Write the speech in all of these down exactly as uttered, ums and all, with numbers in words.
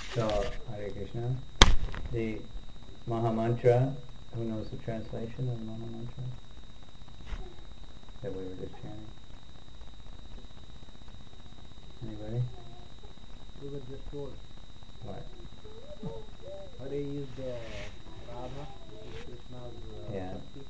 So, Hare Krishna. The Maha Mantra, who knows the translation of the Maha Mantra that we were just chanting? Anybody? We were just told. What? Hare is the Radha, which is Krishna's uh, Yeah. Shakti.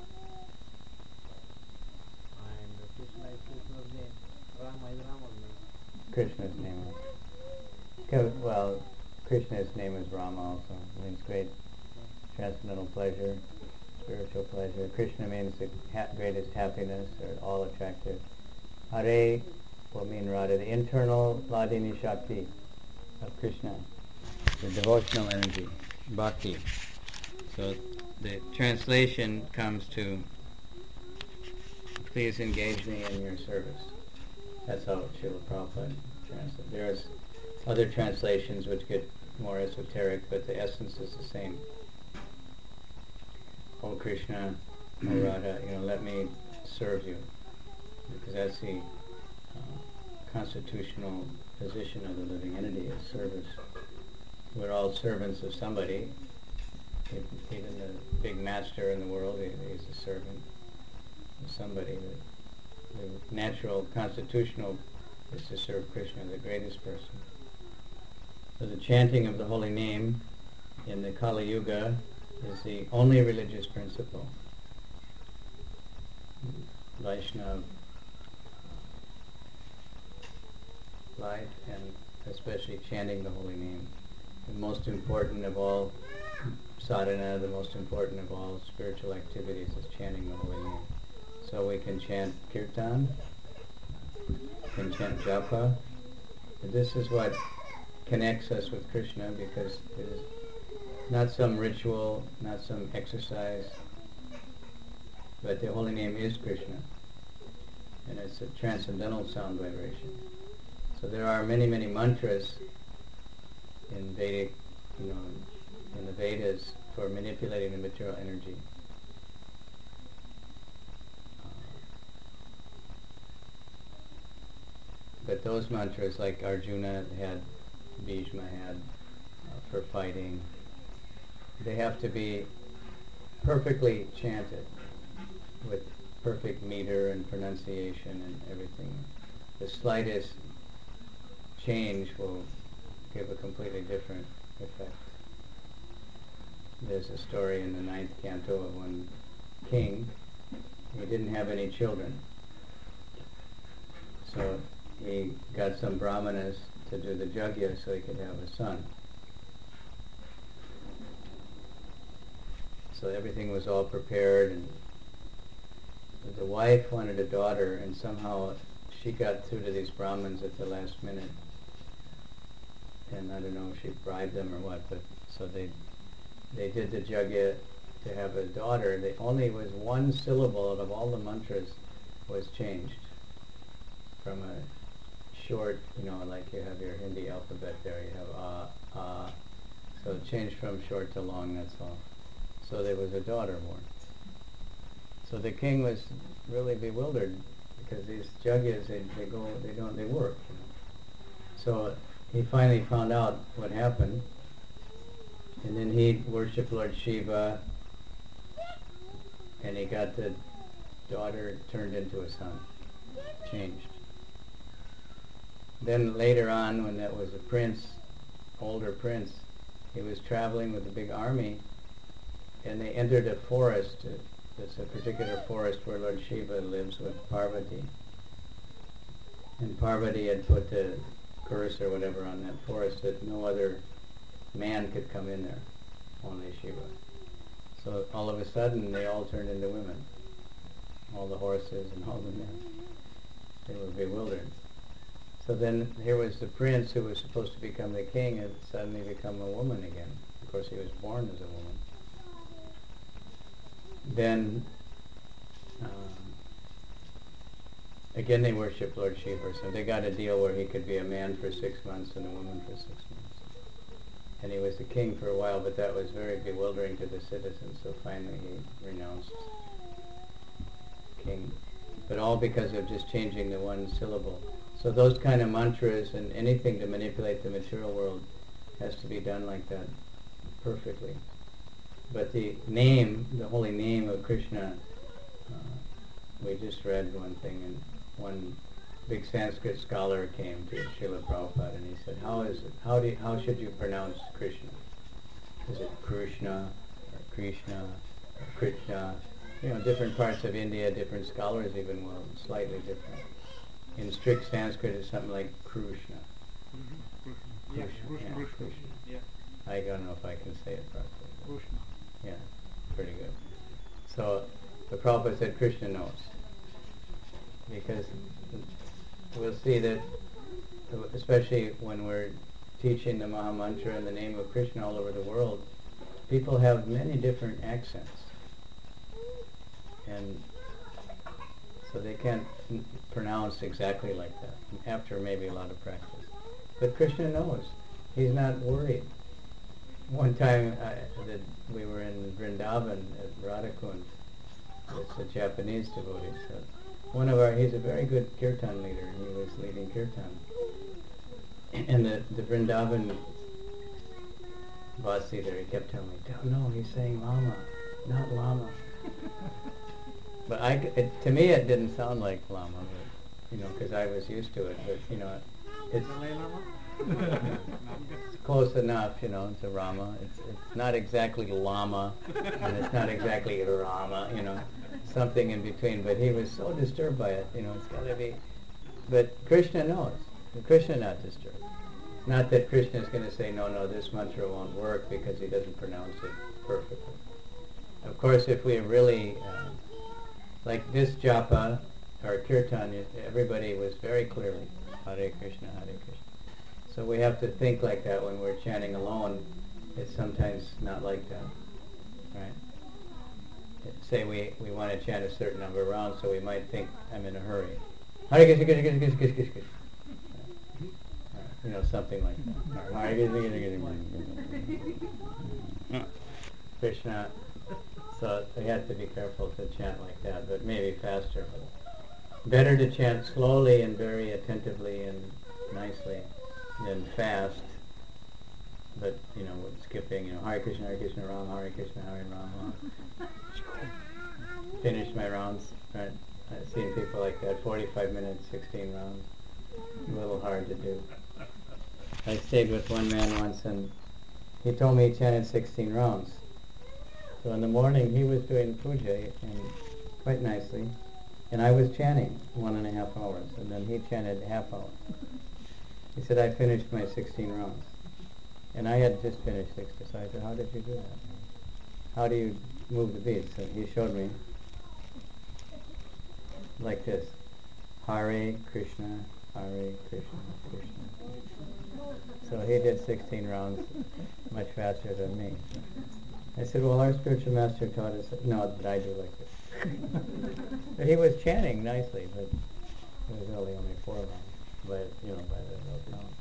And Krishna is Krishna's name. Rama is Rama's name. Krishna's name was. Co- Well, Krishna's name is Rama also. Means great transcendental pleasure, spiritual pleasure. Krishna means the ha- greatest happiness or all attractive. Hare will mean Radha, the internal Ladini Shakti of Krishna, the devotional energy, bhakti. So the translation comes to, please engage me in your service. That's how Srila Prabhupada translated. There's other translations which get more esoteric, but the essence is the same. Oh Krishna, oh Radha, you know, let me serve you, because that's the uh, constitutional position of the living entity, is service. We're all servants of somebody. Even the big master in the world, he's a servant of somebody. The, the natural, constitutional is to serve Krishna, the greatest person. So the chanting of the holy name in the Kali Yuga is the only religious principle. Vaishnava life, and especially chanting the holy name. The most important of all sadhana, the most important of all spiritual activities is chanting the holy name. So we can chant kirtan, can chant japa. But this is what connects us with Krishna, because it is not some ritual, not some exercise, but the holy name is Krishna, and it's a transcendental sound vibration. So there are many, many mantras in Vedic, you know, in the Vedas for manipulating the material energy. Uh, but those mantras, like Arjuna had, Bhishma had, uh, for fighting, they have to be perfectly chanted with perfect meter and pronunciation and everything. The slightest change will give a completely different effect. There's a story in the ninth canto of one king. He didn't have any children, so he got some brahmanas to do the yajna so he could have a son. So everything was all prepared, and the wife wanted a daughter, and somehow she got through to these brahmins at the last minute. And I don't know if she bribed them or what, but so they they did the yajna to have a daughter. They only was one syllable out of all the mantras was changed from a short, you know, like you have your Hindi alphabet there, you have ah, ah. So it changed from short to long, that's all. So there was a daughter born. So the king was really bewildered, because these yajnas, they, they go, they don't, they work. You know. So he finally found out what happened, and then he worshipped Lord Shiva, and he got the daughter turned into a son, changed. Then later on, when that was a prince, older prince, he was traveling with a big army, and they entered a forest. It's a particular forest where Lord Shiva lives with Parvati. And Parvati had put the curse or whatever on that forest that no other man could come in there, only Shiva. So all of a sudden they all turned into women, all the horses and all the men. They were bewildered. So then here was the prince who was supposed to become the king and suddenly become a woman again. Of course he was born as a woman. Then um, again they worshipped Lord Shiva, so they got a deal where he could be a man for six months and a woman for six months. And he was the king for a while, but that was very bewildering to the citizens, so finally he renounced king. But all because of just changing the one syllable. So those kind of mantras and anything to manipulate the material world has to be done like that perfectly. But the name, the holy name of Krishna, uh, we just read one thing, and one big Sanskrit scholar came to Srila Prabhupada and he said, how is it, how do you, how should you pronounce Krishna? Is it Krishna or Krishna or Krishna? You know, different parts of India, different scholars even will slightly different. In strict Sanskrit, it's something like Krishna. Mm-hmm. Krishna. Yeah, Krishna. Yeah, Krishna. Krishna. Yeah. I don't know if I can say it properly. Krishna. Yeah, pretty good. So the Prabhupada said Krishna knows. Because we'll see that, especially when we're teaching the Maha Mantra in the name of Krishna all over the world, people have many different accents. And so they can't n- pronounce exactly like that, after maybe a lot of practice. But Krishna knows. He's not worried. One time uh, that we were in Vrindavan at Radhakund, it's a Japanese devotee. So one of our, he's a very good kirtan leader, and he was leading kirtan. And the, the Vrindavan Vasi there, he kept telling me, no, he's saying Lama, not Lama. But I, it, to me it didn't sound like Lama, but, you know, because I was used to it. But, you know, it's, Dalai Lama? it's close enough, you know, to Rama. It's, it's not exactly Lama, and it's not exactly Rama, you know, something in between. But he was so disturbed by it, you know, it's got to be. But Krishna knows. Krishna not disturbed. Not that Krishna is going to say, no, no, this mantra won't work because he doesn't pronounce it perfectly. Of course, if we really, uh, like this japa, or kirtan, everybody was very clearly, Hare Krishna, Hare Krishna. So we have to think like that when we're chanting alone. It's sometimes not like that, right? Say we, we want to chant a certain number of rounds, so we might think, I'm in a hurry. Hare Krishna, Krishna, Krishna, Krishna, Krishna, Krishna. You know, something like that. Hare Krishna, Krishna, Krishna. So we have to be careful to chant like that, but maybe faster. Better to chant slowly and very attentively and nicely than fast, but, you know, with skipping, you know, Hare Krishna, Hare Krishna, Ram, Hare Krishna, Hare Ram, finish my rounds, right? I've seen people like that, forty-five minutes, sixteen rounds. A little hard to do. I stayed with one man once, and he told me he chanted sixteen rounds. So in the morning, he was doing puja, and quite nicely, and I was chanting one and a half hours, and then he chanted half hour. He said, I finished my sixteen rounds. And I had just finished sixty, so I said, how did you do that? How do you move the beats? And he showed me, like this, Hare Krishna, Hare Krishna, Krishna, Krishna. So he did sixteen rounds much faster than me. I said, well, our spiritual master taught us, no, but I do like this. But he was chanting nicely, but it was really only four rounds, by, you know, by the real count.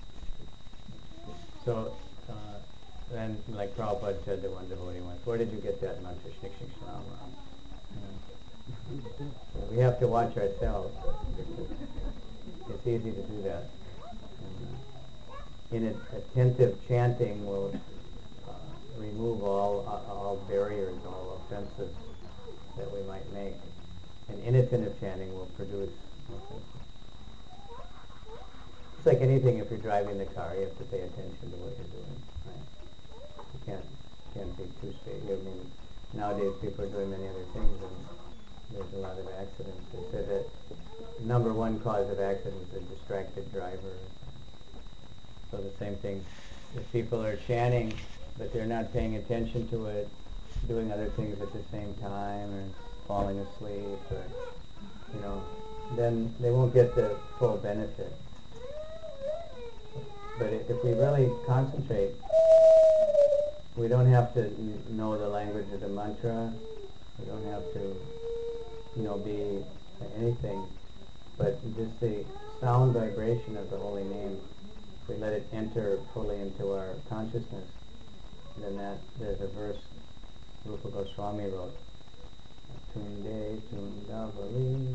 So, uh, then, like Prabhupada said to one devotee once, where did you get that mantra, shnik, shnik, shram, ram? You know, so we have to watch ourselves, because it's easy to do that. And, uh, in a, attentive chanting will uh, remove all uh, all barriers, all offenses that we might make. And inattentive chanting will produce offenses. It's like anything. If you're driving the car, you have to pay attention to what you're doing, right? You can't can't be too straight. I mean, nowadays people are doing many other things, and there's a lot of accidents. They said that number one cause of accidents is a distracted driver. So the same thing, if people are chanting, but they're not paying attention to it, doing other things at the same time, or falling asleep, or, you know, then they won't get the full benefit. But if we really concentrate, we don't have to n- know the language of the mantra. We don't have to, you know, be anything. But just the sound vibration of the holy name, if we let it enter fully into our consciousness, then that, there's a verse Rupa Goswami wrote, Tunde Tundavali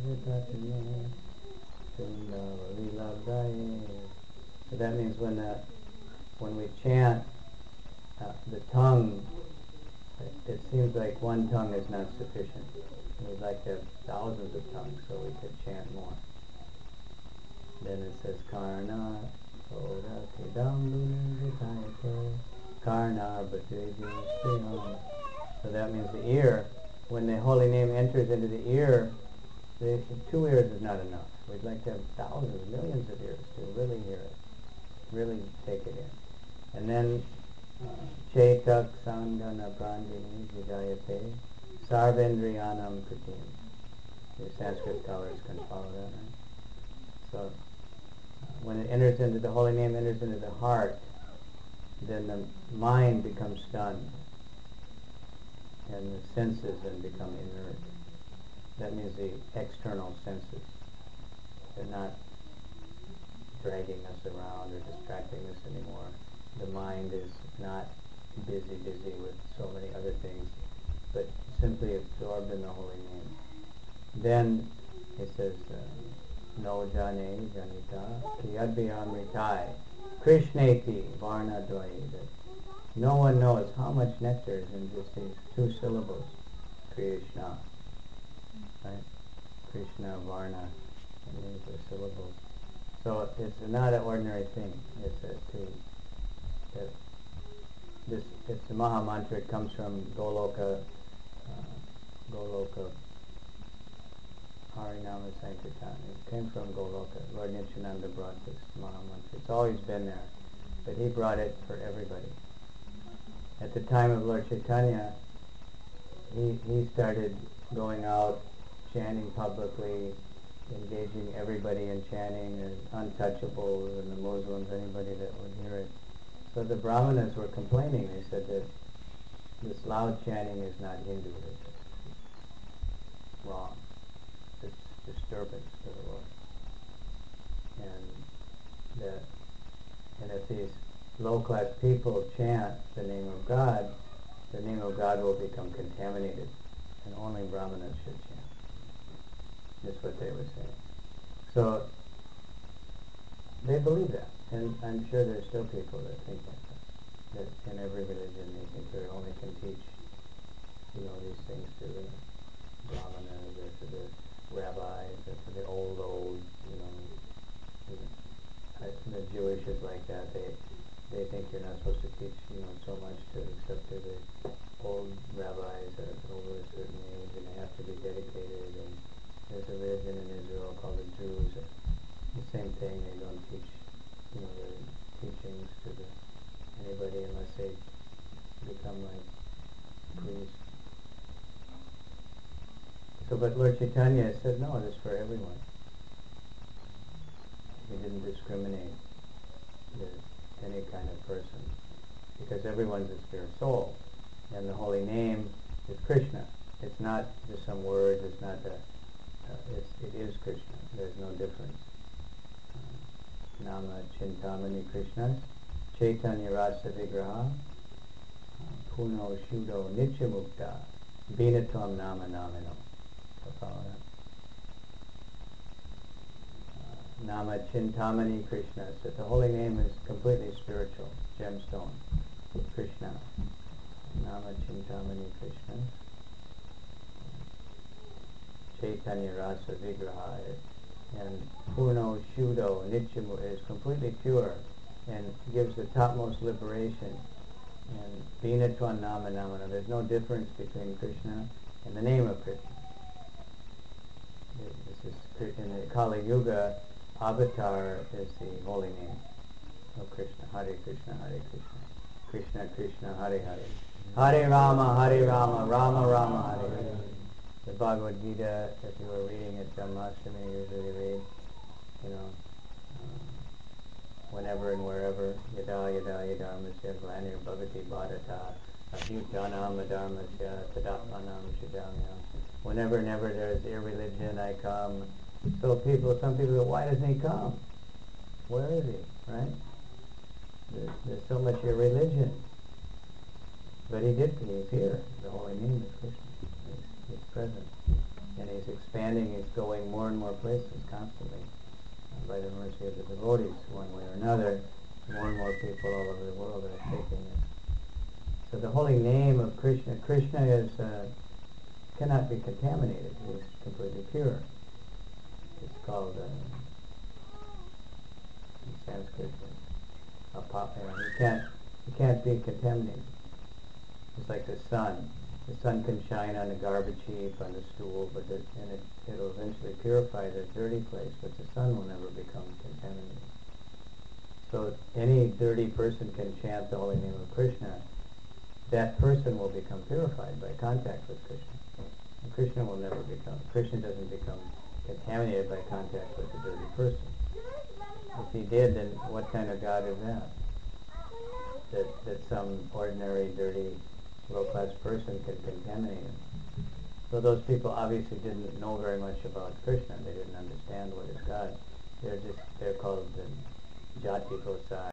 Vitatune Tundavali Labdaye. So that means when the when we chant, uh, the tongue, it, it seems like one tongue is not sufficient. We'd like to have thousands of tongues so we could chant more. Then it says Karna Ora Kedam Vitayate Karna Bhatujya. So that means the ear, when the holy name enters into the ear, the, two ears is not enough. We'd like to have thousands, millions of ears to really hear it, really take it in. And then Chetak Sangana Prandini Vijayate Sarvendriyanam Kritim. The Sanskrit scholars can follow that, right? So uh, when it enters into, the holy name enters into the heart, then the mind becomes stunned and the senses then become inert. That means the external senses. They're not dragging us around or distracting us anymore. The mind is not busy, busy with so many other things, but simply absorbed in the holy name. Then it says, No jane janita kiyadvyamritai krishneti varnadvai, that no one knows how much nectar is in just these two syllables, Krishna, right? Krishna, Varna, and these are syllables. So it's not an ordinary thing. It's a, to, that this, it's a Maha Mantra. It comes from Goloka, uh, Goloka Harinama Sankirtan. It came from Goloka. Lord Nityananda brought this Maha Mantra. It's always been there, but he brought it for everybody. At the time of Lord Chaitanya, he, he started going out, chanting publicly, engaging everybody in chanting, and untouchables and the Muslims, anybody that would hear it. So the Brahmanas were complaining. They said that this loud chanting is not Hindu religious. It's wrong. It's disturbance to the Lord. And that, and if these low-class people chant the name of God, the name of God will become contaminated, and only Brahmanas should chant. That's what they were saying. So they believe that, and I'm sure there's still people that think like that. That in every religion they think they only can teach, you know, these things to the Brahmanas or to the rabbis or to the old, old, you know, you know I, the Jewish is like that. They they think you're not supposed to teach, you know, so much to except to the old rabbis that are over a certain age, and they have to be dedicated. And there's a religion in Israel called the Jews. The same thing. They don't teach, you know, their teachings to the, anybody unless they become like priests. So, but Lord Chaitanya said, no, it is for everyone. He didn't discriminate with any kind of person, because everyone's a spirit soul, and the holy name is Krishna. It's not just some words. It's not a. Uh, it's, it is Krishna. There's no difference. Uh, Nama Chintamani Krishna, Chaitanya Rasa Vigraha, uh, Puno Shudo Nityamukta, Binatam Nama Namino. So follow that. Nama Chintamani Krishna. So the holy name is completely spiritual, gemstone, Krishna. Nama Chintamani Krishna. Chaitanya Rasa Vigraha. And Purno Shudo Nityamu is completely pure and gives the topmost liberation. And Binatwan Nama Namana. There's no difference between Krishna and the name of Krishna. This is in the Kali Yuga. Avatar is the holy name of Krishna. Hare Krishna, Hare Krishna, Krishna Krishna, Hare Hare, Hare Rama, Hare Rama, Rama Rama, Hare Hare. The Bhagavad Gita, if you were reading it, Janmashtami, usually read, you know, um, whenever and wherever, yada yada yadarmasya glanir bhavati bhadata abhyutanam adharmasya tadatmanam shijamyam. Whenever and ever there is irreligion, I come. So people, some people go, why doesn't he come? Where is he, right? There's, there's so much irreligion. But he did, he's here. The holy name is Krishna. He's, he's present. And he's expanding, he's going more and more places constantly. Uh, by the mercy of the devotees, one way or another. more and more people all over the world are taking it. So the holy name of Krishna, Krishna is uh, cannot be contaminated. He is completely pure. It's called uh, in Sanskrit, uh, apa- you know, you can't you can't be contaminated. It's like the sun. The sun can shine on a garbage heap, on a stool, but it, and it, it'll eventually purify the dirty place, but the sun will never become contaminated. So any dirty person can chant the holy name of Krishna. That person will become purified by contact with Krishna. And Krishna will never become, Krishna doesn't become contaminated by contact with a dirty person. If he did, then what kind of God is that? That, that some ordinary, dirty, low-class person can contaminate him. So those people obviously didn't know very much about Krishna. They didn't understand what is God. They're just, they're called the Jati Gosai.